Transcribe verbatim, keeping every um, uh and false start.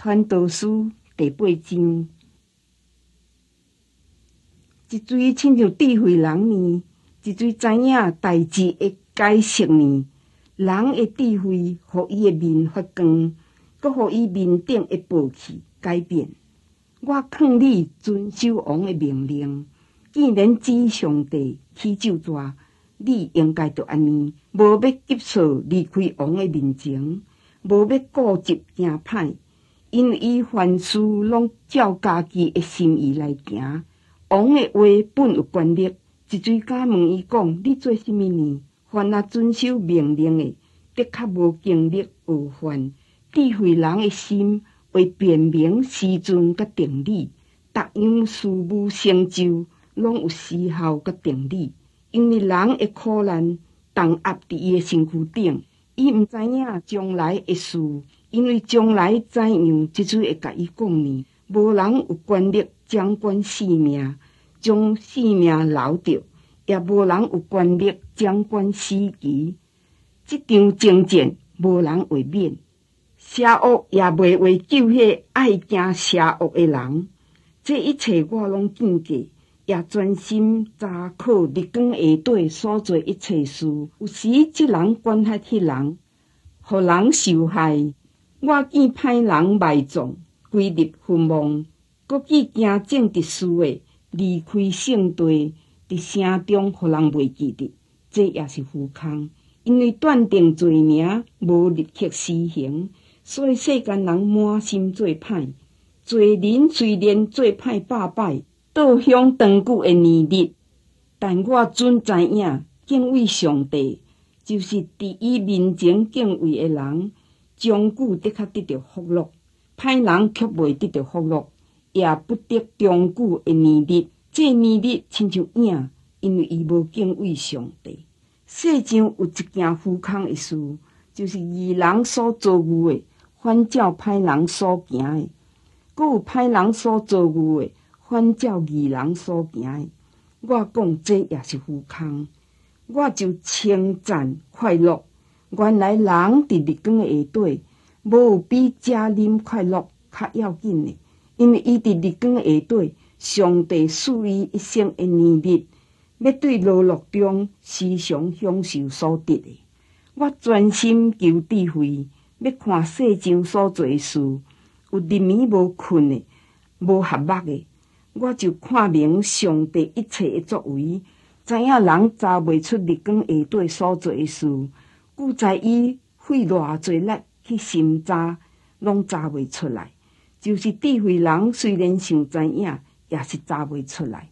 传道书第八章，一嘴亲像智慧人呢，一嘴知影代志的解释呢。人的智慧，互伊的面发光，阁互伊面顶的暴气改变。我劝你遵守王的命令，既然指上帝起咒詛，你应该着安尼，无要急躁离开王的面前，无要固执行歹，因为伊凡事拢照家己的心意来行。王的话本有权力，一嘴敢问伊讲：你做甚物呢？凡若遵守命令的，的确无经历学犯。智慧人的心为辨明时阵甲定理，逐样事物成就拢有时效甲定理。因为人的苦难重压伫伊的身躯顶，伊毋知影将来的事，因为将来怎样，即嘴会甲伊讲呢？无人有权力掌管生命，将生命留着，也无人有权力掌管死期。即场征战，无人会免。邪恶也袂为救迄爱惊邪恶的人。这一切我拢见过，也专心查考日光下底所做一切事。有时即人管辖迄人，互人受害。我见歹人埋葬，归入坟墓，搁见行政治事的离开圣地，伫城中互人袂记得。这也是虚空，因为断定罪名无立刻施行，所以世间人满心做歹。罪人虽然做歹百摆，倒享长久的年日，但我准知影，敬畏上帝，就是伫伊面前敬畏的人，终久的确得到福乐；歹人却袂得到福乐，也不得长久的年日。这年日亲像影，因为伊无敬畏上帝。世上有一件虚空的事，就是义人所遭遇的，反照歹人所行的；阁有歹人所遭遇的，反照义人所行的。我讲这也是虚空，我就称赞快乐。原来人伫日光的下底，无有比食啉快乐较要紧的，因为伊伫日光的下底，上帝赐伊一生的年日，要对劳碌中时常享受所得的。我专心求智慧，要看世上所做的事，有日暝无困的，无合目的，我就看明上帝一切的作为，知影人查袂出日光下底所做的事，故在伊费偌济力去审查，拢查袂出来。就是智慧人虽然想知影，也是查袂出来。